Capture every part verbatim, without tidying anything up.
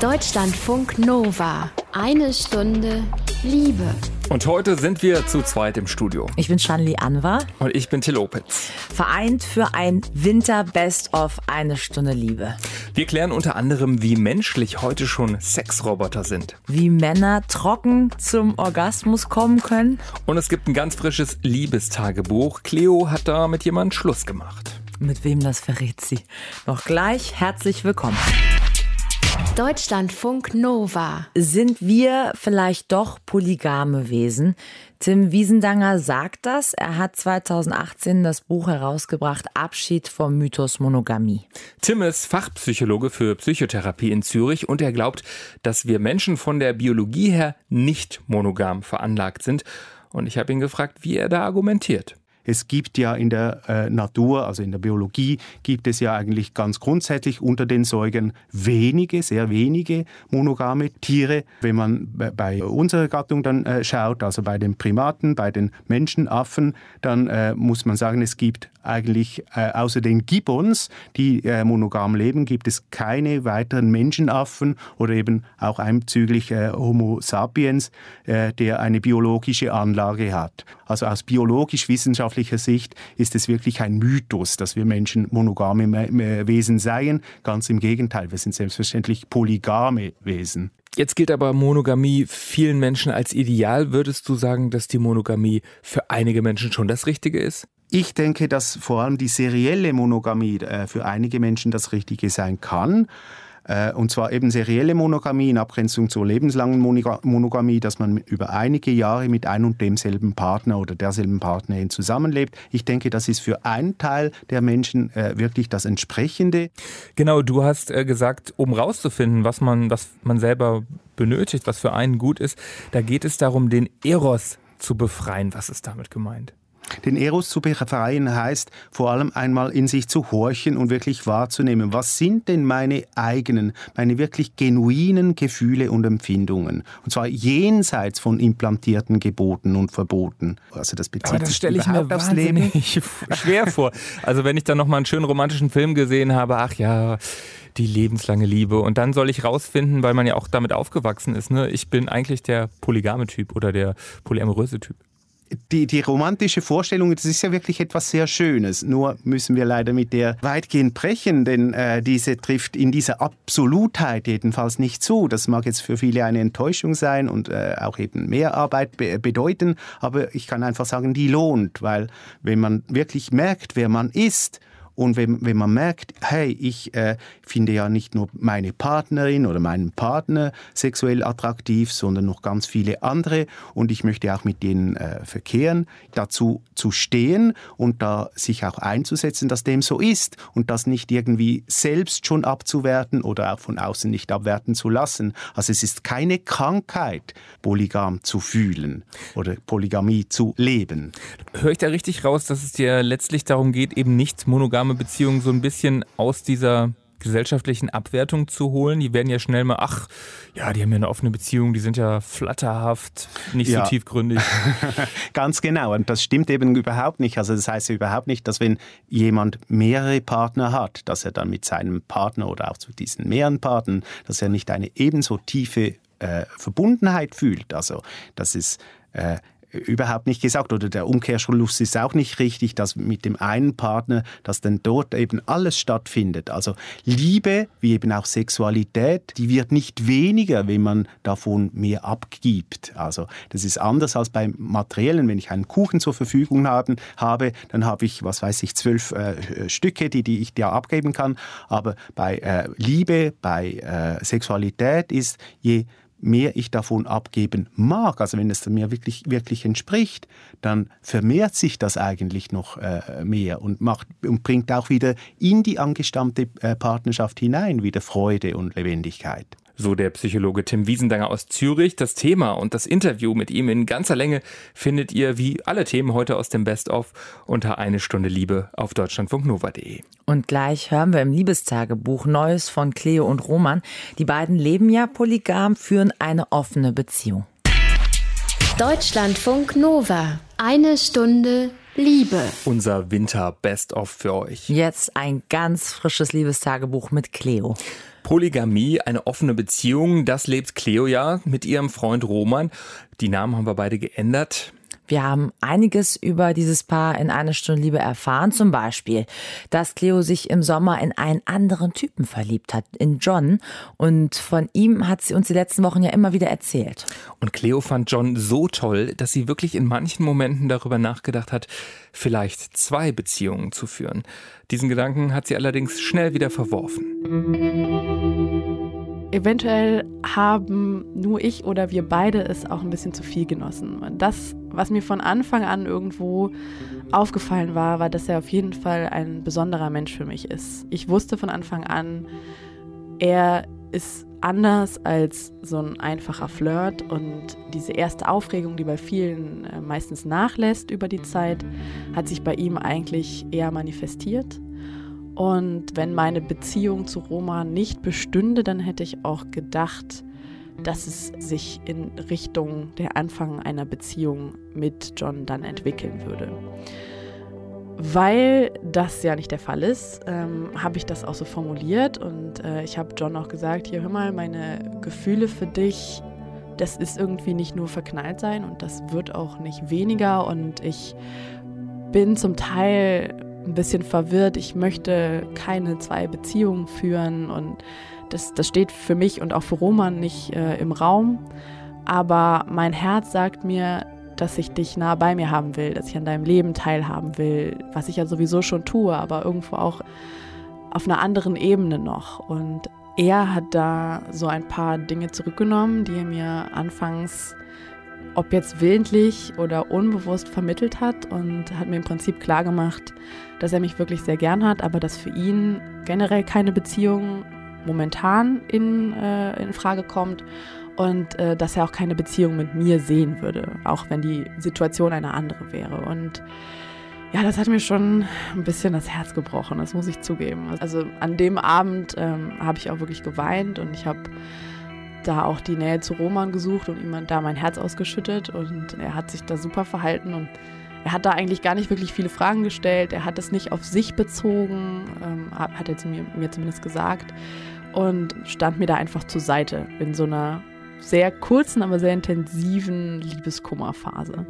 Deutschlandfunk Nova. Eine Stunde Liebe. Und heute sind wir zu zweit im Studio. Ich bin Shanli Anwar. Und ich bin Till Opitz. Vereint für ein Winter-Best-of Eine Stunde Liebe. Wir klären unter anderem, wie menschlich heute schon Sexroboter sind. Wie Männer trocken zum Orgasmus kommen können. Und es gibt ein ganz frisches Liebestagebuch. Cleo hat da mit jemandem Schluss gemacht. Mit wem, das verrät sie. Noch gleich, herzlich willkommen. Deutschlandfunk Nova. Sind wir vielleicht doch polygame Wesen? Tim Wiesendanger sagt das. Er hat zweitausendachtzehn das Buch herausgebracht, Abschied vom Mythos Monogamie. Tim ist Fachpsychologe für Psychotherapie in Zürich und er glaubt, dass wir Menschen von der Biologie her nicht monogam veranlagt sind. Und ich habe ihn gefragt, wie er da argumentiert. Es gibt ja in der äh, Natur, also in der Biologie, gibt es ja eigentlich ganz grundsätzlich unter den Säugern wenige, sehr wenige monogame Tiere. Wenn man bei unserer Gattung dann äh, schaut, also bei den Primaten, bei den Menschenaffen, dann äh, muss man sagen, es gibt eigentlich äh, außer den Gibbons, die äh, monogam leben, gibt es keine weiteren Menschenaffen oder eben auch einbezüglich äh, Homo sapiens, äh, der eine biologische Anlage hat. Also aus biologisch-wissenschaftlicher Sicht ist es wirklich ein Mythos, dass wir Menschen monogame Wesen seien. Ganz im Gegenteil, wir sind selbstverständlich polygame Wesen. Jetzt gilt aber Monogamie vielen Menschen als Ideal. Würdest du sagen, dass die Monogamie für einige Menschen schon das Richtige ist? Ich denke, dass vor allem die serielle Monogamie äh, für einige Menschen das Richtige sein kann. Äh, und zwar eben serielle Monogamie in Abgrenzung zur lebenslangen Monogamie, dass man über einige Jahre mit ein und demselben Partner oder derselben Partnerin zusammenlebt. Ich denke, das ist für einen Teil der Menschen äh, wirklich das Entsprechende. Genau, du hast äh, gesagt, um rauszufinden, was man, was man selber benötigt, was für einen gut ist, da geht es darum, den Eros zu befreien. Was ist damit gemeint? Den Eros zu befreien heißt vor allem einmal in sich zu horchen und wirklich wahrzunehmen, was sind denn meine eigenen, meine wirklich genuinen Gefühle und Empfindungen. Und zwar jenseits von implantierten Geboten und Verboten. Also das bezieht Aber das sich stelle ich mir aufs Leben. schwer vor. Also wenn ich dann nochmal einen schönen romantischen Film gesehen habe, ach ja, die lebenslange Liebe. Und dann soll ich rausfinden, weil man ja auch damit aufgewachsen ist, ne? Ich bin eigentlich der polygame Typ oder der polyamoröse Typ. Die, die romantische Vorstellung, das ist ja wirklich etwas sehr Schönes. Nur müssen wir leider mit der weitgehend brechen, denn äh, diese trifft in dieser Absolutheit jedenfalls nicht zu. Das mag jetzt für viele eine Enttäuschung sein und äh, auch eben mehr Arbeit be- bedeuten. Aber ich kann einfach sagen, die lohnt, weil wenn man wirklich merkt, wer man ist, und wenn, wenn man merkt, hey, ich äh, finde ja nicht nur meine Partnerin oder meinen Partner sexuell attraktiv, sondern noch ganz viele andere und ich möchte auch mit denen äh, verkehren, dazu zu stehen und da sich auch einzusetzen, dass dem so ist und das nicht irgendwie selbst schon abzuwerten oder auch von außen nicht abwerten zu lassen. Also es ist keine Krankheit, polygam zu fühlen oder Polygamie zu leben. Höre ich da richtig raus, dass es dir letztlich darum geht, eben nicht monogame Beziehungen so ein bisschen aus dieser gesellschaftlichen Abwertung zu holen? Die werden ja schnell mal, ach, ja, die haben ja eine offene Beziehung, die sind ja flatterhaft, nicht ja. so tiefgründig. Ganz genau, und das stimmt eben überhaupt nicht. Also das heißt ja überhaupt nicht, dass wenn jemand mehrere Partner hat, dass er dann mit seinem Partner oder auch zu diesen mehreren Partnern, dass er nicht eine ebenso tiefe äh, Verbundenheit fühlt. Also das ist äh, überhaupt nicht gesagt. Oder der Umkehrschluss ist auch nicht richtig, dass mit dem einen Partner, dass dann dort eben alles stattfindet. Also Liebe, wie eben auch Sexualität, die wird nicht weniger, wenn man davon mehr abgibt. Also das ist anders als beim Materiellen. Wenn ich einen Kuchen zur Verfügung haben, habe, dann habe ich, was weiß ich, zwölf äh, Stücke, die, die ich dir abgeben kann. Aber bei äh, Liebe, bei äh, Sexualität ist, je mehr ich davon abgeben mag, also wenn es mir wirklich, wirklich entspricht, dann vermehrt sich das eigentlich noch äh, mehr und, macht, und bringt auch wieder in die angestammte äh, Partnerschaft hinein wieder Freude und Lebendigkeit. So der Psychologe Tim Wiesendanger aus Zürich. Das Thema und das Interview mit ihm in ganzer Länge findet ihr wie alle Themen heute aus dem Best-of unter Eine Stunde Liebe auf deutschlandfunk nova punkt de. Und gleich hören wir im Liebestagebuch Neues von Cleo und Roman. Die beiden leben ja polygam, führen eine offene Beziehung. Deutschlandfunk Nova. Eine Stunde Liebe. Unser Winter-Best-of für euch. Jetzt ein ganz frisches Liebestagebuch mit Cleo. Polygamie, eine offene Beziehung, das lebt Cleo ja mit ihrem Freund Roman. Die Namen haben wir beide geändert. Wir haben einiges über dieses Paar in Eine Stunde Liebe erfahren. Zum Beispiel, dass Cleo sich im Sommer in einen anderen Typen verliebt hat, in John. Und von ihm hat sie uns die letzten Wochen ja immer wieder erzählt. Und Cleo fand John so toll, dass sie wirklich in manchen Momenten darüber nachgedacht hat, vielleicht zwei Beziehungen zu führen. Diesen Gedanken hat sie allerdings schnell wieder verworfen. Eventuell haben nur ich oder wir beide es auch ein bisschen zu viel genossen. Das, was mir von Anfang an irgendwo aufgefallen war, war, dass er auf jeden Fall ein besonderer Mensch für mich ist. Ich wusste von Anfang an, er ist anders als so ein einfacher Flirt, und diese erste Aufregung, die bei vielen äh, meistens nachlässt über die Zeit, hat sich bei ihm eigentlich eher manifestiert. Und wenn meine Beziehung zu Roman nicht bestünde, dann hätte ich auch gedacht, dass es sich in Richtung der Anfang einer Beziehung mit John dann entwickeln würde. Weil das ja nicht der Fall ist, ähm, habe ich das auch so formuliert, und äh, ich habe John auch gesagt, hier, hör mal, meine Gefühle für dich, das ist irgendwie nicht nur verknallt sein, und das wird auch nicht weniger, und ich bin zum Teil ein bisschen verwirrt, ich möchte keine zwei Beziehungen führen, und das, das steht für mich und auch für Roman nicht äh, im Raum, aber mein Herz sagt mir, dass ich dich nah bei mir haben will, dass ich an deinem Leben teilhaben will, was ich ja sowieso schon tue, aber irgendwo auch auf einer anderen Ebene noch. Und er hat da so ein paar Dinge zurückgenommen, die er mir anfangs, ob jetzt willentlich oder unbewusst, vermittelt hat, und hat mir im Prinzip klargemacht, dass er mich wirklich sehr gern hat, aber dass für ihn generell keine Beziehung momentan in, äh, in Frage kommt, und äh, dass er auch keine Beziehung mit mir sehen würde, auch wenn die Situation eine andere wäre. Und ja, das hat mir schon ein bisschen das Herz gebrochen, das muss ich zugeben. Also an dem Abend ähm, habe ich auch wirklich geweint, und ich habe da auch die Nähe zu Roman gesucht und ihm da mein Herz ausgeschüttet, und er hat sich da super verhalten, und er hat da eigentlich gar nicht wirklich viele Fragen gestellt, er hat es nicht auf sich bezogen, ähm, hat er zu mir, mir zumindest gesagt, und stand mir da einfach zur Seite in so einer sehr kurzen, aber sehr intensiven Liebeskummerphase.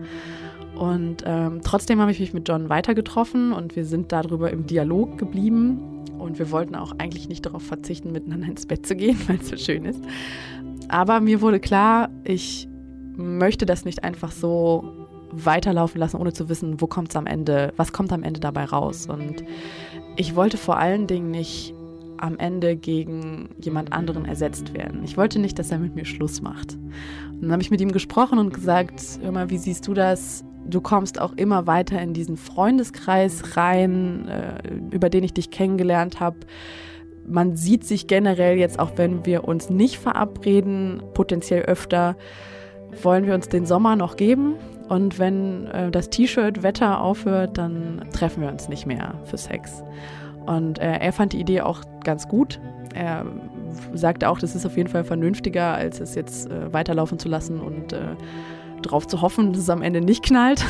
Und ähm, trotzdem habe ich mich mit John weiter getroffen, und wir sind darüber im Dialog geblieben, und wir wollten auch eigentlich nicht darauf verzichten, miteinander ins Bett zu gehen, weil es so schön ist. Aber mir wurde klar, ich möchte das nicht einfach so weiterlaufen lassen, ohne zu wissen, wo kommt es am Ende, was kommt am Ende dabei raus. Und ich wollte vor allen Dingen nicht am Ende gegen jemand anderen ersetzt werden. Ich wollte nicht, dass er mit mir Schluss macht. Und dann habe ich mit ihm gesprochen und gesagt, hör mal, wie siehst du das? Du kommst auch immer weiter in diesen Freundeskreis rein, äh, über den ich dich kennengelernt habe. Man sieht sich generell jetzt, auch wenn wir uns nicht verabreden, potenziell öfter. Wollen wir uns den Sommer noch geben? Und wenn äh, das T-Shirt-Wetter aufhört, dann treffen wir uns nicht mehr für Sex. Und äh, er fand die Idee auch ganz gut. Er sagte auch, das ist auf jeden Fall vernünftiger, als es jetzt äh, weiterlaufen zu lassen und äh, darauf zu hoffen, dass es am Ende nicht knallt.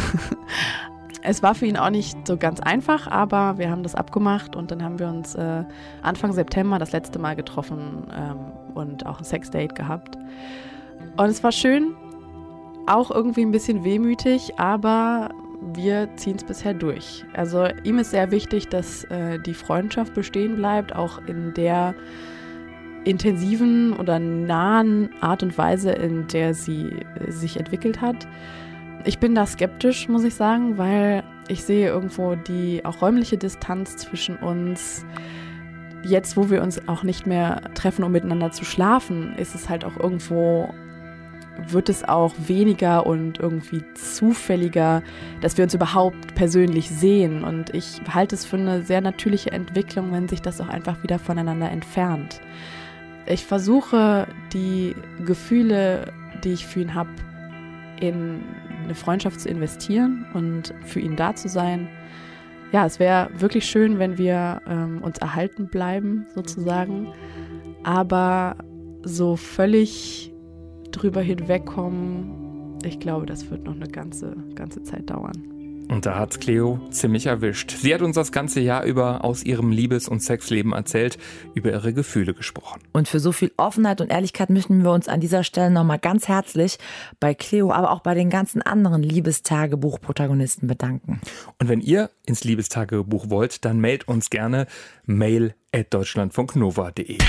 Es war für ihn auch nicht so ganz einfach, aber wir haben das abgemacht, und dann haben wir uns äh, Anfang September das letzte Mal getroffen ähm, und auch ein Sexdate gehabt. Und es war schön, auch irgendwie ein bisschen wehmütig, aber wir ziehen es bisher durch. Also ihm ist sehr wichtig, dass äh, die Freundschaft bestehen bleibt, auch in der intensiven oder nahen Art und Weise, in der sie äh, sich entwickelt hat. Ich bin da skeptisch, muss ich sagen, weil ich sehe irgendwo die auch räumliche Distanz zwischen uns. Jetzt, wo wir uns auch nicht mehr treffen, um miteinander zu schlafen, ist es halt auch irgendwo, wird es auch weniger und irgendwie zufälliger, dass wir uns überhaupt persönlich sehen. Und ich halte es für eine sehr natürliche Entwicklung, wenn sich das auch einfach wieder voneinander entfernt. Ich versuche, die Gefühle, die ich für ihn habe, in eine Freundschaft zu investieren und für ihn da zu sein. Ja, es wäre wirklich schön, wenn wir ähm, uns erhalten bleiben, sozusagen. Aber so völlig drüber hinwegkommen, ich glaube, das wird noch eine ganze, ganze Zeit dauern. Und da hat's Cleo ziemlich erwischt. Sie hat uns das ganze Jahr über aus ihrem Liebes- und Sexleben erzählt, über ihre Gefühle gesprochen. Und für so viel Offenheit und Ehrlichkeit möchten wir uns an dieser Stelle nochmal ganz herzlich bei Cleo, aber auch bei den ganzen anderen Liebestagebuch-Protagonisten bedanken. Und wenn ihr ins Liebestagebuch wollt, dann mailt uns gerne mail at deutschlandfunknova punkt de.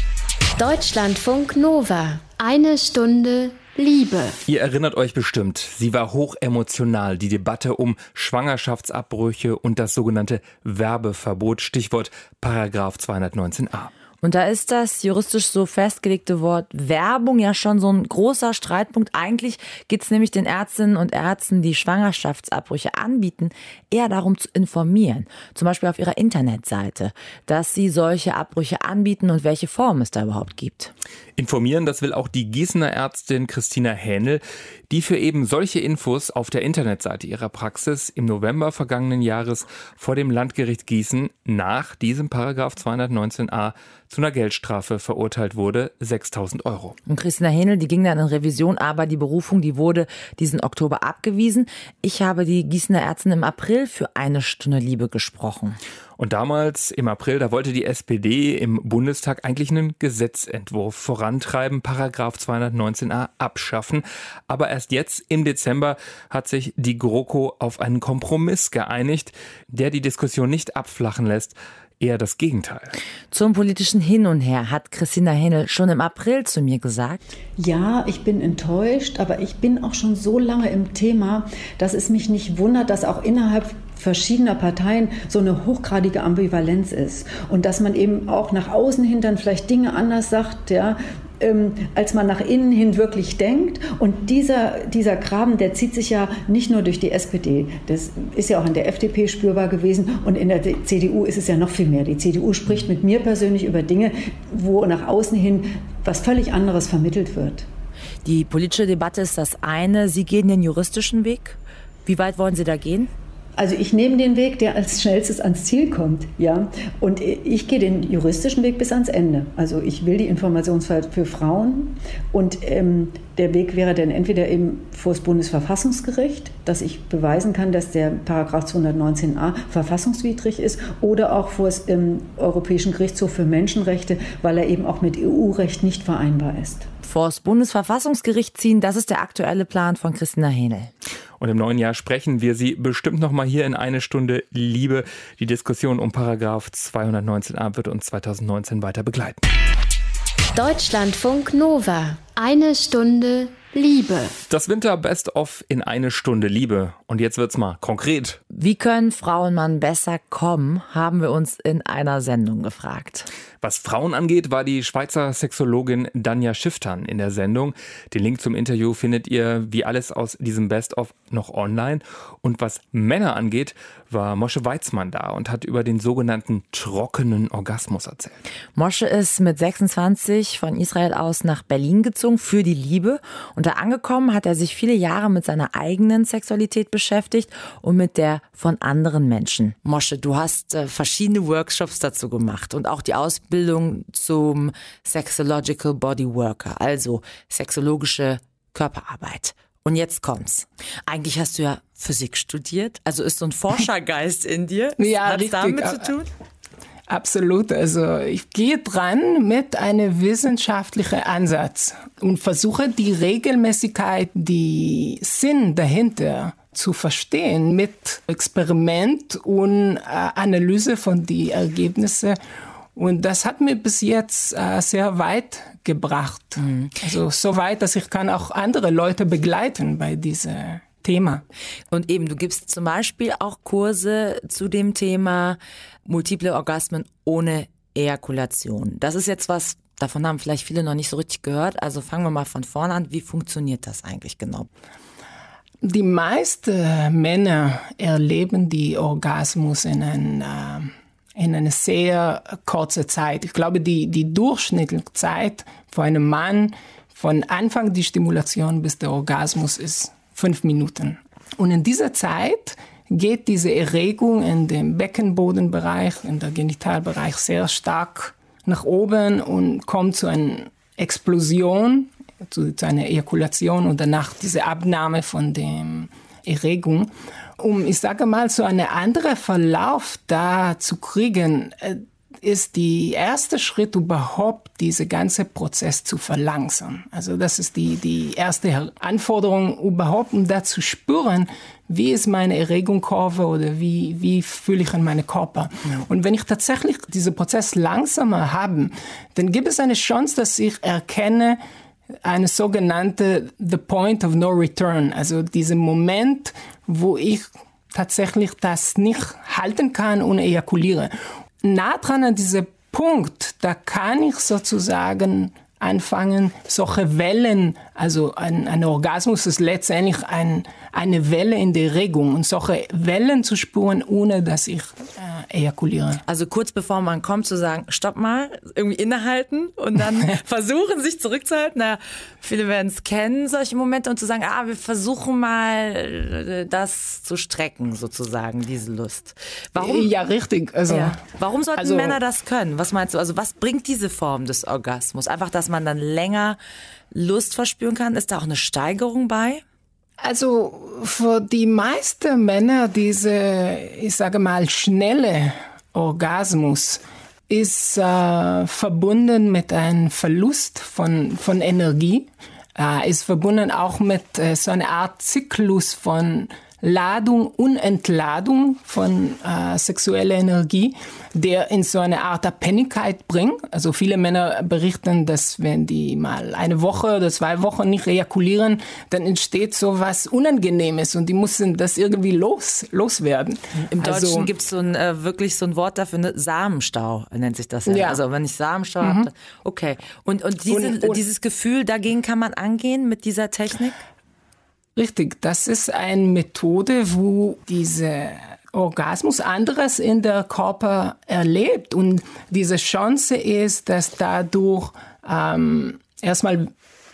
Deutschlandfunk Nova. Eine Stunde Liebe. Ihr erinnert euch bestimmt, sie war hochemotional, die Debatte um Schwangerschaftsabbrüche und das sogenannte Werbeverbot, Stichwort Paragraph zweihundertneunzehn a. Und da ist das juristisch so festgelegte Wort Werbung ja schon so ein großer Streitpunkt. Eigentlich geht es nämlich den Ärztinnen und Ärzten, die Schwangerschaftsabbrüche anbieten, eher darum zu informieren. Zum Beispiel auf ihrer Internetseite, dass sie solche Abbrüche anbieten und welche Form es da überhaupt gibt. Informieren, das will auch die Gießener Ärztin Christina Hähnel, die für eben solche Infos auf der Internetseite ihrer Praxis im November vergangenen Jahres vor dem Landgericht Gießen nach diesem Paragraph zweihundertneunzehn a zu einer Geldstrafe verurteilt wurde, sechstausend Euro. Und Christina Hähnel, die ging dann in Revision, aber die Berufung, die wurde diesen Oktober abgewiesen. Ich habe die Gießener Ärztin im April für eine Stunde Liebe gesprochen. Und damals, im April, da wollte die S P D im Bundestag eigentlich einen Gesetzentwurf vorantreiben, Paragraph zweihundertneunzehn a abschaffen. Aber erst jetzt, im Dezember, hat sich die GroKo auf einen Kompromiss geeinigt, der die Diskussion nicht abflachen lässt. Eher das Gegenteil. Zum politischen Hin und Her hat Christina Hähnel schon im April zu mir gesagt: Ja, ich bin enttäuscht, aber ich bin auch schon so lange im Thema, dass es mich nicht wundert, dass auch innerhalb verschiedener Parteien so eine hochgradige Ambivalenz ist. Und dass man eben auch nach außen hin dann vielleicht Dinge anders sagt, ja, ähm, als man nach innen hin wirklich denkt. Und dieser, dieser Graben, der zieht sich ja nicht nur durch die S P D. Das ist ja auch in der F D P spürbar gewesen. Und in der C D U ist es ja noch viel mehr. Die C D U spricht mit mir persönlich über Dinge, wo nach außen hin was völlig anderes vermittelt wird. Die politische Debatte ist das eine. Sie gehen den juristischen Weg. Wie weit wollen Sie da gehen? Also ich nehme den Weg, der als schnellstes ans Ziel kommt, ja. Und ich gehe den juristischen Weg bis ans Ende. Also ich will die Informationsfreiheit für Frauen und ähm, der Weg wäre dann entweder eben vor das Bundesverfassungsgericht, dass ich beweisen kann, dass der Paragraph zweihundertneunzehn a verfassungswidrig ist, oder auch vor das ähm, Europäischen Gerichtshof für Menschenrechte, weil er eben auch mit E U-Recht nicht vereinbar ist. Vor das Bundesverfassungsgericht ziehen, das ist der aktuelle Plan von Christina Hähnel. Und im neuen Jahr sprechen wir Sie bestimmt noch mal hier in eine Stunde Liebe. Die Diskussion um Paragraph zweihundertneunzehn a wird uns zweitausendneunzehn weiter begleiten. Deutschlandfunk Nova. Eine Stunde Liebe. Das Winter-Best-of in eine Stunde Liebe. Und jetzt wird's mal konkret. Wie können Frauen Mann besser kommen, haben wir uns in einer Sendung gefragt. Was Frauen angeht, war die Schweizer Sexologin Danja Schifftan in der Sendung. Den Link zum Interview findet ihr wie alles aus diesem Best-of noch online. Und was Männer angeht, war Moshe Weizmann da und hat über den sogenannten trockenen Orgasmus erzählt. Moshe ist mit sechsundzwanzig von Israel aus nach Berlin gezogen für die Liebe. Und da angekommen hat er sich viele Jahre mit seiner eigenen Sexualität beschäftigt und mit der von anderen Menschen. Moshe, du hast äh, verschiedene Workshops dazu gemacht und auch die Ausbildung zum Sexological Body Worker, also sexologische Körperarbeit. Und jetzt kommt's. Eigentlich hast du ja Physik studiert, also ist so ein Forschergeist in dir. Ja, Hat's richtig. damit zu tun? Absolut. Also ich gehe dran mit einem wissenschaftlichen Ansatz und versuche die Regelmäßigkeit, die Sinn dahinter zu verstehen mit Experiment und äh, Analyse von den Ergebnissen. Und das hat mir bis jetzt äh, sehr weit gebracht. Mhm. Also so weit, dass ich kann auch andere Leute begleiten bei diesem Thema. Und eben, du gibst zum Beispiel auch Kurse zu dem Thema multiple Orgasmen ohne Ejakulation. Das ist jetzt was, davon haben vielleicht viele noch nicht so richtig gehört. Also fangen wir mal von vorne an. Wie funktioniert das eigentlich genau? Die meisten Männer erleben die Orgasmus in einer, in einer sehr kurzen Zeit. Ich glaube, die, die durchschnittliche Zeit für einen Mann von Anfang der Stimulation bis der Orgasmus ist fünf Minuten. Und in dieser Zeit geht diese Erregung in dem Beckenbodenbereich, in der Genitalbereich sehr stark nach oben und kommt zu einer Explosion, zu, zu einer Ejakulation und danach diese Abnahme von der Erregung. Um, ich sage mal, so einen anderen Verlauf da zu kriegen, ist der erste Schritt überhaupt, diesen ganzen Prozess zu verlangsamen. Also das ist die, die erste Anforderung überhaupt, um da zu spüren, wie ist meine Erregungskurve oder wie, wie fühle ich an meinen Körper. Ja. Und wenn ich tatsächlich diesen Prozess langsamer habe, dann gibt es eine Chance, dass ich erkenne, eine sogenannte The Point of No Return, also diesen Moment, wo ich tatsächlich das nicht halten kann und ejakuliere. Nah dran an diesem Punkt, da kann ich sozusagen anfangen, solche Wellen, also ein, ein Orgasmus ist letztendlich ein, eine Welle in der Erregung und solche Wellen zu spüren, ohne dass ich äh, ejakuliere. Also kurz bevor man kommt, zu sagen, stopp mal, irgendwie innehalten und dann versuchen, sich zurückzuhalten. Na, viele werden es kennen, solche Momente, und zu sagen, ah, wir versuchen mal, das zu strecken, sozusagen, diese Lust. Warum? Ja, richtig. Also, ja. Warum sollten also, Männer das können? Was meinst du? Also was bringt diese Form des Orgasmus? Einfach, dass man dann länger Lust verspüren kann? Ist da auch eine Steigerung bei? Also für die meisten Männer, diese, ich sage mal, schnelle Orgasmus ist äh, verbunden mit einem Verlust von, von Energie, äh, ist verbunden auch mit äh, so einer Art Zyklus von Ladung und Entladung von äh, sexueller Energie, der in so eine Art Abhängigkeit bringt. Also viele Männer berichten, dass wenn die mal eine Woche oder zwei Wochen nicht ejakulieren, dann entsteht so was Unangenehmes und die müssen das irgendwie los, loswerden. Im Deutschen also, gibt es so ein, äh, wirklich so ein Wort dafür, ne? Samenstau nennt sich das ja. ja. Also wenn ich Samenstau mhm. habe, okay. Und, und, diese, und, und dieses Gefühl, dagegen kann man angehen mit dieser Technik? Richtig, das ist eine Methode, wo dieser Orgasmus anderes in der Körper erlebt. Und diese Chance ist, dass dadurch ähm, erstmal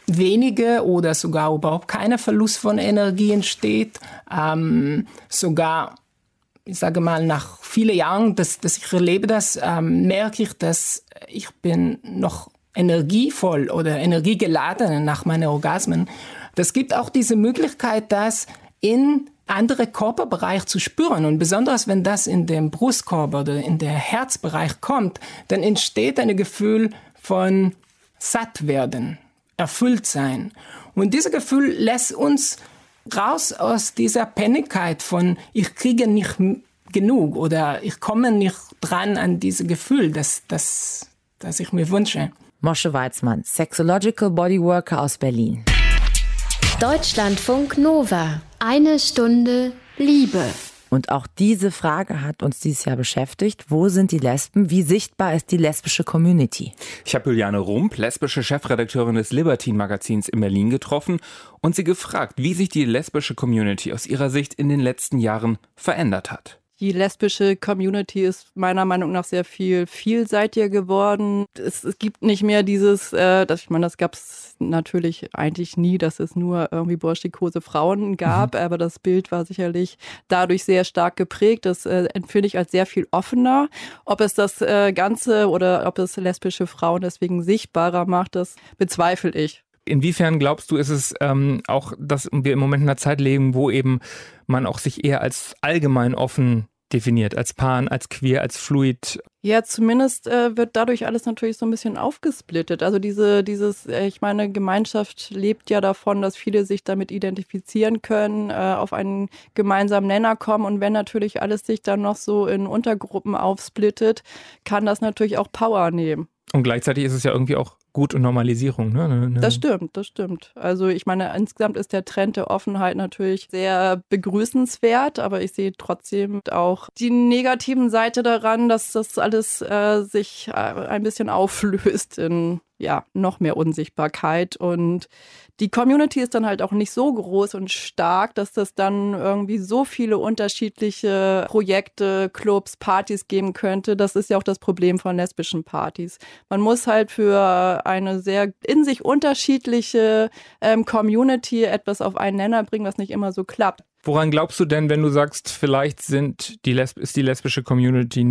wenige oder sogar überhaupt keiner Verlust von Energie entsteht. Ähm, sogar, ich sage mal, nach vielen Jahren, dass, dass ich erlebe das, ähm, merke ich, dass ich bin noch energievoll oder energiegeladen nach meinen Orgasmen. Das gibt auch diese Möglichkeit, das in andere Körperbereich zu spüren. Und besonders, wenn das in den Brustkorb oder in den Herzbereich kommt, dann entsteht ein Gefühl von satt werden, erfüllt sein. Und dieses Gefühl lässt uns raus aus dieser Abhängigkeit von ich kriege nicht genug oder ich komme nicht dran an dieses Gefühl, das, das, das ich mir wünsche. Moshe Weizmann, Sexological Bodyworker aus Berlin. Deutschlandfunk Nova. Eine Stunde Liebe. Und auch diese Frage hat uns dieses Jahr beschäftigt. Wo sind die Lesben? Wie sichtbar ist die lesbische Community? Ich habe Juliane Rump, lesbische Chefredakteurin des Libertine-Magazins in Berlin, getroffen und sie gefragt, wie sich die lesbische Community aus ihrer Sicht in den letzten Jahren verändert hat. Die lesbische Community ist meiner Meinung nach sehr viel vielseitiger geworden. Es, es gibt nicht mehr dieses, äh, das, ich meine, das gab es natürlich eigentlich nie, dass es nur irgendwie burschikose Frauen gab, mhm. aber das Bild war sicherlich dadurch sehr stark geprägt. Das äh, empfinde ich als sehr viel offener. Ob es das äh, Ganze oder ob es lesbische Frauen deswegen sichtbarer macht, das bezweifle ich. Inwiefern glaubst du, ist es ähm, auch, dass wir im Moment in einer Zeit leben, wo eben man auch sich eher als allgemein offen definiert, als pan, als queer, als fluid? Ja, zumindest äh, wird dadurch alles natürlich so ein bisschen aufgesplittet. Also diese, dieses, äh, ich meine, Gemeinschaft lebt ja davon, dass viele sich damit identifizieren können, äh, auf einen gemeinsamen Nenner kommen. Und wenn natürlich alles sich dann noch so in Untergruppen aufsplittet, kann das natürlich auch Power nehmen. Und gleichzeitig ist es ja irgendwie auch Gut und Normalisierung, ne? ne? Das stimmt, das stimmt. Also ich meine, insgesamt ist der Trend der Offenheit natürlich sehr begrüßenswert, aber ich sehe trotzdem auch die negativen Seite daran, dass das alles äh, sich äh, ein bisschen auflöst in ja noch mehr Unsichtbarkeit, und die Community ist dann halt auch nicht so groß und stark, dass das dann irgendwie so viele unterschiedliche Projekte, Clubs, Partys geben könnte. Das ist ja auch das Problem von lesbischen Partys. Man muss halt für eine sehr in sich unterschiedliche ähm, Community etwas auf einen Nenner bringen, was nicht immer so klappt. Woran glaubst du denn, wenn du sagst, vielleicht sind die Lesb- ist die lesbische Community nicht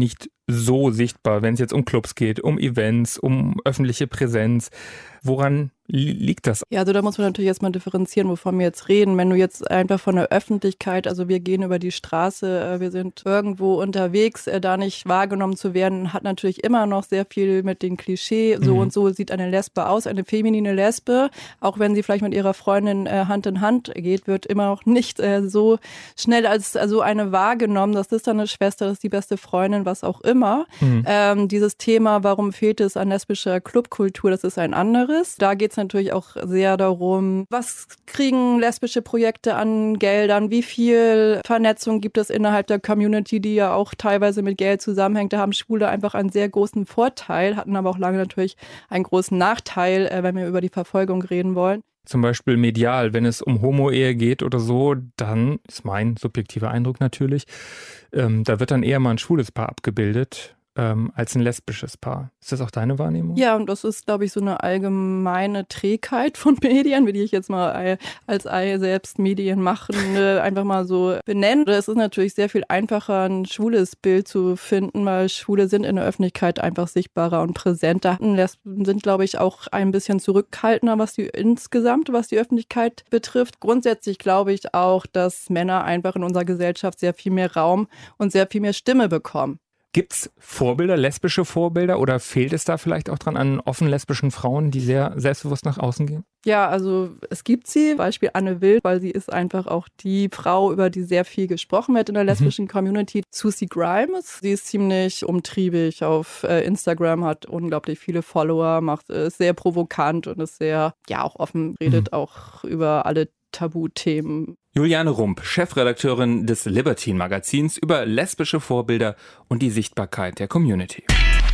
so sichtbar, wenn es jetzt um Clubs geht, um Events, um öffentliche Präsenz? Woran liegt das? Ja, also da muss man natürlich jetzt mal differenzieren, wovon wir jetzt reden. Wenn du jetzt einfach von der Öffentlichkeit, also wir gehen über die Straße, wir sind irgendwo unterwegs, da nicht wahrgenommen zu werden, hat natürlich immer noch sehr viel mit den Klischee. So mhm. und so sieht eine Lesbe aus, eine feminine Lesbe. Auch wenn sie vielleicht mit ihrer Freundin Hand in Hand geht, wird immer noch nicht so schnell als so eine wahrgenommen. Das ist dann eine Schwester, das ist die beste Freundin, was auch immer. Mhm. Ähm, dieses Thema, warum fehlt es an lesbischer Clubkultur, das ist ein anderes. Da geht es natürlich auch sehr darum, was kriegen lesbische Projekte an Geldern, wie viel Vernetzung gibt es innerhalb der Community, die ja auch teilweise mit Geld zusammenhängt. Da haben Schwule einfach einen sehr großen Vorteil, hatten aber auch lange natürlich einen großen Nachteil, wenn wir über die Verfolgung reden wollen. Zum Beispiel medial, wenn es um Homo-Ehe geht oder so, dann ist mein subjektiver Eindruck natürlich, ähm, da wird dann eher mal ein schwules Paar abgebildet. Ähm, als ein lesbisches Paar. Ist das auch deine Wahrnehmung? Ja, und das ist, glaube ich, so eine allgemeine Trägheit von Medien, wie die ich jetzt mal als Ei selbst Medienmachende einfach mal so benenne. Es ist natürlich sehr viel einfacher, ein schwules Bild zu finden, weil Schwule sind in der Öffentlichkeit einfach sichtbarer und präsenter. Lesben sind, glaube ich, auch ein bisschen zurückhaltender, was die insgesamt, was die Öffentlichkeit betrifft. Grundsätzlich glaube ich auch, dass Männer einfach in unserer Gesellschaft sehr viel mehr Raum und sehr viel mehr Stimme bekommen. Gibt es Vorbilder, lesbische Vorbilder, oder fehlt es da vielleicht auch dran an offen lesbischen Frauen, die sehr selbstbewusst nach außen gehen? Ja, also es gibt sie, Beispiel Anne Will, weil sie ist einfach auch die Frau, über die sehr viel gesprochen wird in der lesbischen mhm. Community. Susie Grimes, sie ist ziemlich umtriebig auf Instagram, hat unglaublich viele Follower, macht ist sehr provokant und ist sehr, ja, auch offen, redet mhm. auch über alle Tabuthemen. Juliane Rump, Chefredakteurin des Libertine-Magazins, über lesbische Vorbilder und die Sichtbarkeit der Community.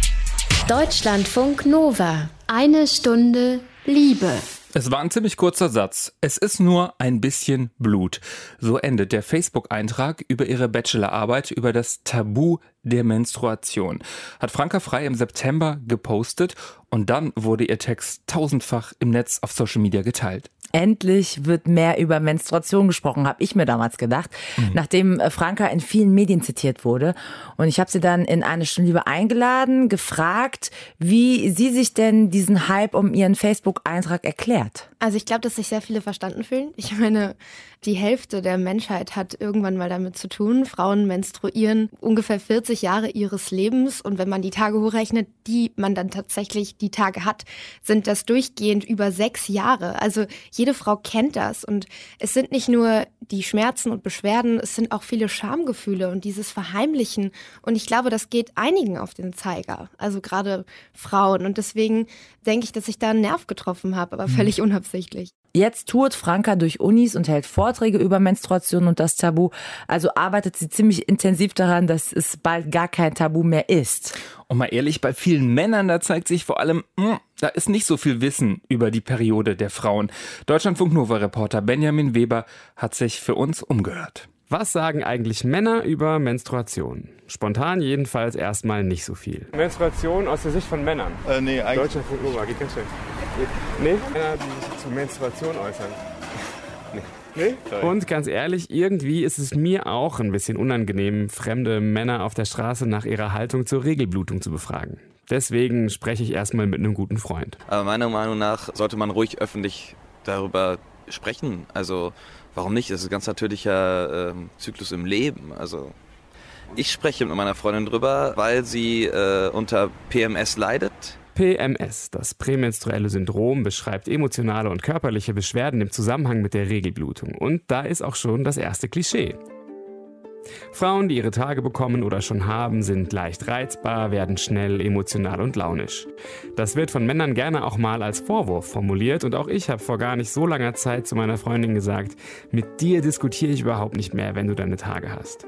Deutschlandfunk Nova. Eine Stunde Liebe. Es war ein ziemlich kurzer Satz. Es ist nur ein bisschen Blut. So endet der Facebook-Eintrag über ihre Bachelorarbeit über das Tabu der Menstruation. Hat Franka Frei im September gepostet und dann wurde ihr Text tausendfach im Netz auf Social Media geteilt. Endlich wird mehr über Menstruation gesprochen, habe ich mir damals gedacht, mhm. nachdem Franka in vielen Medien zitiert wurde. Und ich habe sie dann in eine Stunde Liebe eingeladen, gefragt, wie sie sich denn diesen Hype um ihren Facebook-Eintrag erklärt. Also ich glaube, dass sich sehr viele verstanden fühlen. Ich meine, die Hälfte der Menschheit hat irgendwann mal damit zu tun. Frauen menstruieren ungefähr vierzig Jahre ihres Lebens. Und wenn man die Tage hochrechnet, die man dann tatsächlich die Tage hat, sind das durchgehend über sechs Jahre. Also jede Frau kennt das. Und es sind nicht nur die Schmerzen und Beschwerden, es sind auch viele Schamgefühle und dieses Verheimlichen. Und ich glaube, das geht einigen auf den Zeiger. Also gerade Frauen. Und deswegen denke ich, dass ich da einen Nerv getroffen habe, aber völlig unabsichtlich. Jetzt tourt Franka durch Unis und hält Vorträge über Menstruation und das Tabu. Also arbeitet sie ziemlich intensiv daran, dass es bald gar kein Tabu mehr ist. Und mal ehrlich, bei vielen Männern, da zeigt sich vor allem, mh, da ist nicht so viel Wissen über die Periode der Frauen. Deutschlandfunk Nova-Reporter Benjamin Weber hat sich für uns umgehört. Was sagen eigentlich Männer über Menstruation? Spontan jedenfalls erstmal nicht so viel. Menstruation aus der Sicht von Männern? Äh, nee, eigentlich. Deutschlandfunk Nova, geht ganz schnell. Nee? Männer, die sich zu Menstruation äußern. Nee. Nee? Und ganz ehrlich, irgendwie ist es mir auch ein bisschen unangenehm, fremde Männer auf der Straße nach ihrer Haltung zur Regelblutung zu befragen. Deswegen spreche ich erstmal mit einem guten Freund. Aber meiner Meinung nach sollte man ruhig öffentlich darüber sprechen. Also warum nicht? Das ist ein ganz natürlicher äh, Zyklus im Leben. Also ich spreche mit meiner Freundin drüber, weil sie äh, unter P M S leidet. P M S, das prämenstruelle Syndrom, beschreibt emotionale und körperliche Beschwerden im Zusammenhang mit der Regelblutung. Und da ist auch schon das erste Klischee. Frauen, die ihre Tage bekommen oder schon haben, sind leicht reizbar, werden schnell emotional und launisch. Das wird von Männern gerne auch mal als Vorwurf formuliert und auch ich habe vor gar nicht so langer Zeit zu meiner Freundin gesagt, mit dir diskutiere ich überhaupt nicht mehr, wenn du deine Tage hast.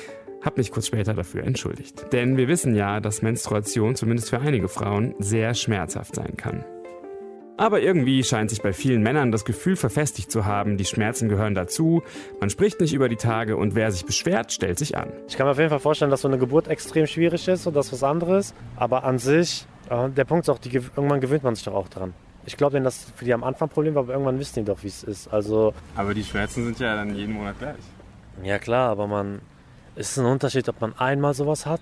Hab mich kurz später dafür entschuldigt. Denn wir wissen ja, dass Menstruation zumindest für einige Frauen sehr schmerzhaft sein kann. Aber irgendwie scheint sich bei vielen Männern das Gefühl verfestigt zu haben, die Schmerzen gehören dazu, man spricht nicht über die Tage und wer sich beschwert, stellt sich an. Ich kann mir auf jeden Fall vorstellen, dass so eine Geburt extrem schwierig ist und das ist was anderes. Aber an sich, äh, der Punkt ist auch, die, irgendwann gewöhnt man sich doch auch dran. Ich glaube, dass das für die am Anfang ein Problem war, aber irgendwann wissen die doch, wie es ist. Also, aber die Schmerzen sind ja dann jeden Monat gleich. Ja klar, aber man, es ist ein Unterschied, ob man einmal sowas hat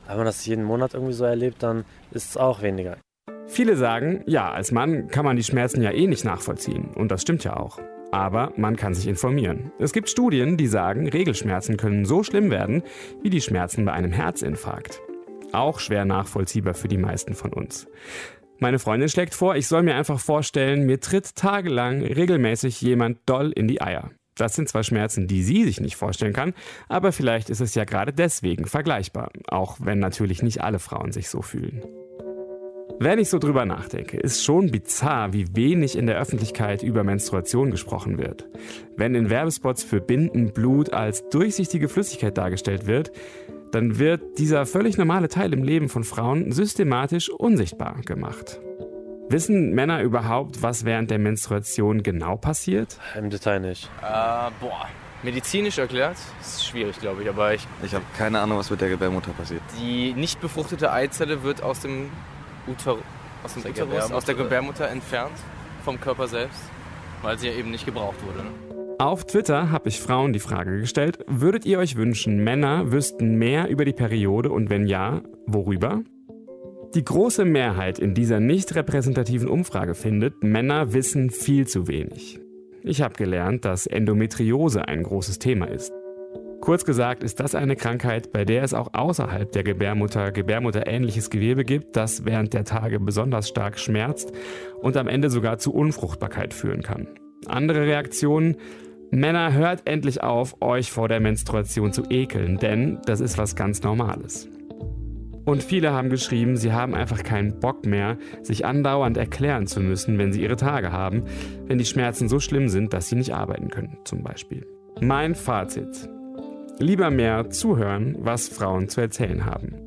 Wenn man das jeden Monat irgendwie so erlebt, dann ist es auch weniger. Viele sagen, ja, als Mann kann man die Schmerzen ja eh nicht nachvollziehen. Und das stimmt ja auch. Aber man kann sich informieren. Es gibt Studien, die sagen, Regelschmerzen können so schlimm werden wie die Schmerzen bei einem Herzinfarkt. Auch schwer nachvollziehbar für die meisten von uns. Meine Freundin schlägt vor, ich soll mir einfach vorstellen, mir tritt tagelang regelmäßig jemand doll in die Eier. Das sind zwar Schmerzen, die sie sich nicht vorstellen kann, aber vielleicht ist es ja gerade deswegen vergleichbar, auch wenn natürlich nicht alle Frauen sich so fühlen. Wenn ich so drüber nachdenke, ist schon bizarr, wie wenig in der Öffentlichkeit über Menstruation gesprochen wird. Wenn in Werbespots für Binden Blut als durchsichtige Flüssigkeit dargestellt wird, dann wird dieser völlig normale Teil im Leben von Frauen systematisch unsichtbar gemacht. Wissen Männer überhaupt, was während der Menstruation genau passiert? Im Detail nicht. Äh, boah, medizinisch erklärt ist schwierig, glaube ich, aber ich... Ich habe keine Ahnung, was mit der Gebärmutter passiert. Die nicht befruchtete Eizelle wird aus dem, Uter, aus dem aus Uterus, aus der Gebärmutter entfernt, vom Körper selbst, weil sie ja eben nicht gebraucht wurde. Ne? Auf Twitter habe ich Frauen die Frage gestellt, würdet ihr euch wünschen, Männer wüssten mehr über die Periode und wenn ja, worüber? Die große Mehrheit in dieser nicht repräsentativen Umfrage findet, Männer wissen viel zu wenig. Ich habe gelernt, dass Endometriose ein großes Thema ist. Kurz gesagt ist das eine Krankheit, bei der es auch außerhalb der Gebärmutter gebärmutterähnliches Gewebe gibt, das während der Tage besonders stark schmerzt und am Ende sogar zu Unfruchtbarkeit führen kann. Andere Reaktionen: Männer, hört endlich auf, euch vor der Menstruation zu ekeln, denn das ist was ganz Normales. Und viele haben geschrieben, sie haben einfach keinen Bock mehr, sich andauernd erklären zu müssen, wenn sie ihre Tage haben, wenn die Schmerzen so schlimm sind, dass sie nicht arbeiten können, zum Beispiel. Mein Fazit: Lieber mehr zuhören, was Frauen zu erzählen haben.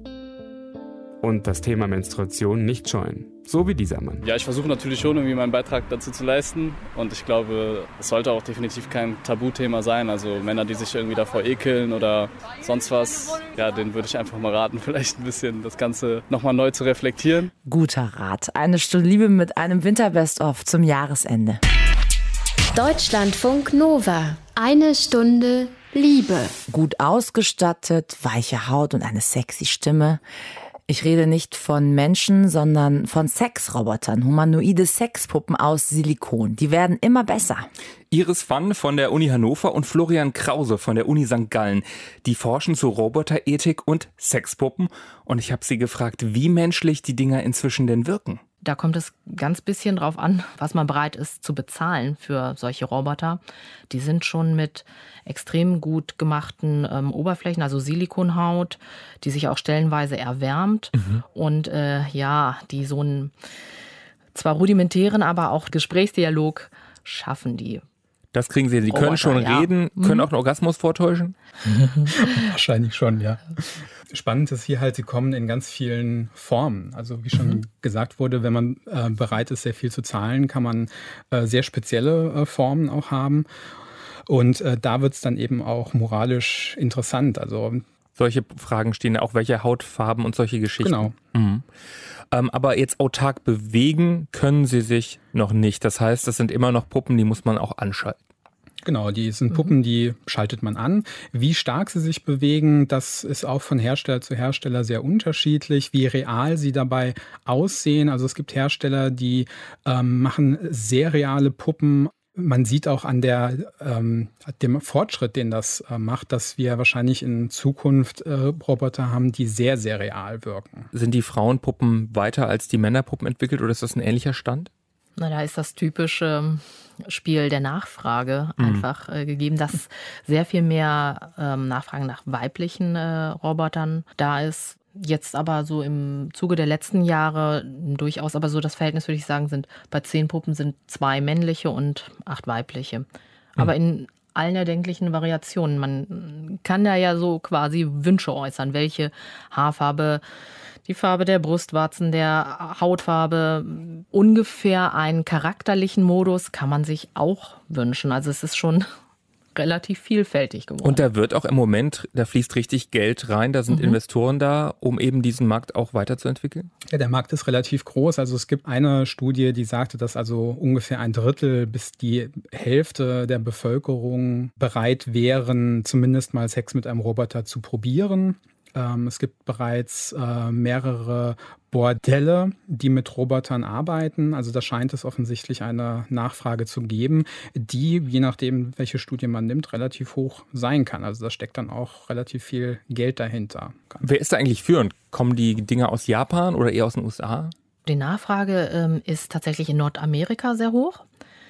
Und das Thema Menstruation nicht scheuen. So wie dieser Mann. Ja, ich versuche natürlich schon irgendwie meinen Beitrag dazu zu leisten. Und ich glaube, es sollte auch definitiv kein Tabuthema sein. Also Männer, die sich irgendwie davor ekeln oder sonst was, ja, denen würde ich einfach mal raten, vielleicht ein bisschen das Ganze nochmal neu zu reflektieren. Guter Rat. Eine Stunde Liebe mit einem Winter-Best-of zum Jahresende. Deutschlandfunk Nova. Eine Stunde Liebe. Gut ausgestattet, weiche Haut und eine sexy Stimme. Ich rede nicht von Menschen, sondern von Sexrobotern, humanoide Sexpuppen aus Silikon. Die werden immer besser. Iris Pfann von der Uni Hannover und Florian Krause von der Uni Sankt Gallen. Die forschen zu Roboterethik und Sexpuppen. Und ich habe sie gefragt, wie menschlich die Dinger inzwischen denn wirken. Da kommt es ganz bisschen drauf an, was man bereit ist zu bezahlen für solche Roboter. Die sind schon mit extrem gut gemachten ähm, Oberflächen, also Silikonhaut, die sich auch stellenweise erwärmt. Mhm. Und äh, ja, die so einen zwar rudimentären, aber auch Gesprächsdialog schaffen die. Das kriegen sie. Sie können schon ja. reden, können mhm. auch einen Orgasmus vortäuschen? Wahrscheinlich schon, ja. Spannend ist hier halt, sie kommen in ganz vielen Formen. Also wie schon mhm. gesagt wurde, wenn man äh, bereit ist, sehr viel zu zahlen, kann man äh, sehr spezielle äh, Formen auch haben. Und äh, da wird es dann eben auch moralisch interessant. Also solche Fragen stehen auch, welche Hautfarben und solche Geschichten. Genau. Mhm. Ähm, aber jetzt autark bewegen können sie sich noch nicht. Das heißt, das sind immer noch Puppen, die muss man auch anschalten. Genau, die sind Puppen, die schaltet man an. Wie stark sie sich bewegen, das ist auch von Hersteller zu Hersteller sehr unterschiedlich. Wie real sie dabei aussehen. Also es gibt Hersteller, die ähm, machen sehr reale Puppen. Man sieht auch an der, ähm, dem Fortschritt, den das äh, macht, dass wir wahrscheinlich in Zukunft äh, Roboter haben, die sehr, sehr real wirken. Sind die Frauenpuppen weiter als die Männerpuppen entwickelt oder ist das ein ähnlicher Stand? Na, da ist das typische Spiel der Nachfrage mhm. einfach äh, gegeben, dass sehr viel mehr ähm, Nachfragen nach weiblichen äh, Robotern da ist. Jetzt aber so im Zuge der letzten Jahre durchaus, aber so das Verhältnis, würde ich sagen, sind bei zehn Puppen sind zwei männliche und acht weibliche. Mhm. Aber in allen erdenklichen Variationen. Man kann da ja so quasi Wünsche äußern, welche Haarfarbe, die Farbe der Brustwarzen, der Hautfarbe, ungefähr einen charakterlichen Modus kann man sich auch wünschen. Also es ist schon relativ vielfältig geworden. Und da wird auch im Moment, da fließt richtig Geld rein, da sind mhm. Investoren da, um eben diesen Markt auch weiterzuentwickeln? Ja, der Markt ist relativ groß. Also es gibt eine Studie, die sagte, dass also ungefähr ein Drittel bis die Hälfte der Bevölkerung bereit wären, zumindest mal Sex mit einem Roboter zu probieren. Ähm, es gibt bereits äh, mehrere Bordelle, die mit Robotern arbeiten. Also da scheint es offensichtlich eine Nachfrage zu geben, die, je nachdem, welche Studie man nimmt, relativ hoch sein kann. Also da steckt dann auch relativ viel Geld dahinter. Wer ist da eigentlich führend? Kommen die Dinger aus Japan oder eher aus den U S A? Die Nachfrage ähm, ist tatsächlich in Nordamerika sehr hoch.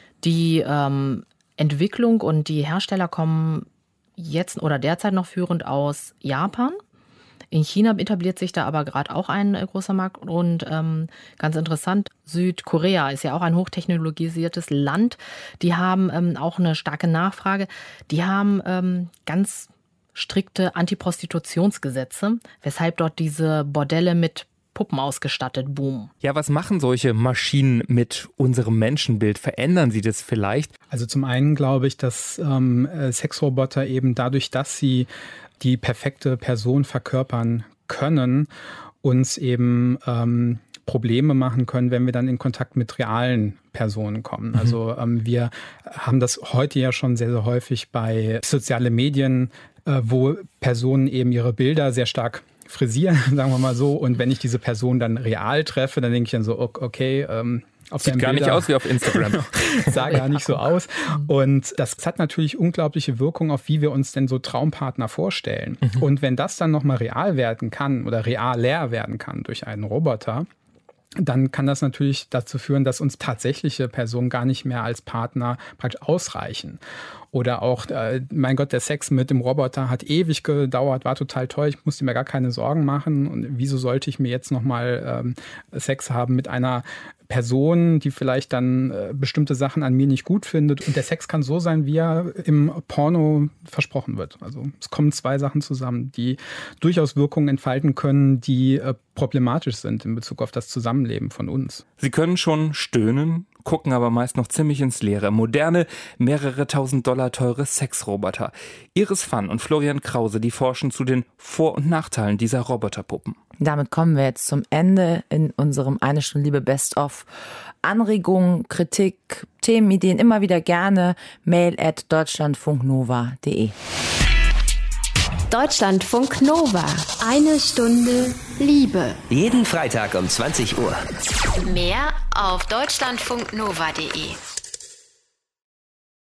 Die ähm, Entwicklung und die Hersteller kommen jetzt oder derzeit noch führend aus Japan. In China etabliert sich da aber gerade auch ein äh, großer Markt und ähm, ganz interessant, Südkorea ist ja auch ein hochtechnologisiertes Land. Die haben ähm, auch eine starke Nachfrage. Die haben ähm, ganz strikte Antiprostitutionsgesetze, weshalb dort diese Bordelle mit Puppen ausgestattet boomen. Ja, was machen solche Maschinen mit unserem Menschenbild? Verändern sie das vielleicht? Also zum einen glaube ich, dass ähm, Sexroboter eben dadurch, dass sie die perfekte Person verkörpern können, uns eben ähm, Probleme machen können, wenn wir dann in Kontakt mit realen Personen kommen. Mhm. Also ähm, wir haben das heute ja schon sehr, sehr häufig bei sozialen Medien, äh, wo Personen eben ihre Bilder sehr stark frisieren, sagen wir mal so. Und wenn ich diese Person dann real treffe, dann denke ich dann so, okay, ähm, auf sieht gar Bilder, nicht aus wie auf Instagram. sah gar nicht so aus. Und das hat natürlich unglaubliche Wirkung auf, wie wir uns denn so Traumpartner vorstellen. Mhm. Und wenn das dann nochmal real werden kann oder realer werden kann durch einen Roboter, dann kann das natürlich dazu führen, dass uns tatsächliche Personen gar nicht mehr als Partner praktisch ausreichen. Oder auch, äh, mein Gott, der Sex mit dem Roboter hat ewig gedauert, war total toll, ich musste mir gar keine Sorgen machen. Und wieso sollte ich mir jetzt nochmal ähm, Sex haben mit einer Person, die vielleicht dann äh, bestimmte Sachen an mir nicht gut findet. Und der Sex kann so sein, wie er im Porno versprochen wird. Also es kommen zwei Sachen zusammen, die durchaus Wirkungen entfalten können, die äh, problematisch sind in Bezug auf das Zusammenleben von uns. Sie können schon stöhnen, gucken aber meist noch ziemlich ins Leere. Moderne, mehrere tausend Dollar teure Sexroboter. Iris Pfann und Florian Krause, die forschen zu den Vor- und Nachteilen dieser Roboterpuppen. Damit kommen wir jetzt zum Ende in unserem Eine Stunde Liebe Best-of. Anregungen, Kritik, Themenideen immer wieder gerne. Mail at deutschlandfunknova punkt de. Deutschlandfunk Nova. Eine Stunde Liebe. Jeden Freitag um zwanzig Uhr. Mehr auf deutschlandfunknova punkt de.